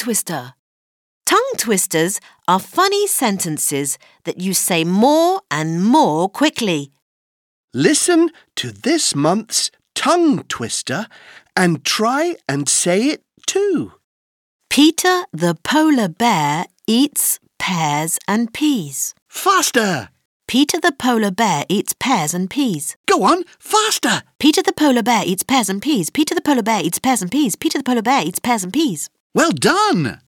twister. Tongue twisters are funny sentences that you say more and more quickly. Listen to this month's tongue twister and try and say it too. Peter the polar bear eats pears and peas. Faster! Peter the polar bear eats pears and peas. Go on, faster! Peter the polar bear eats pears and peas. Peter the polar bear eats pears and peas. Peter the polar bear eats pears and peas. Well done!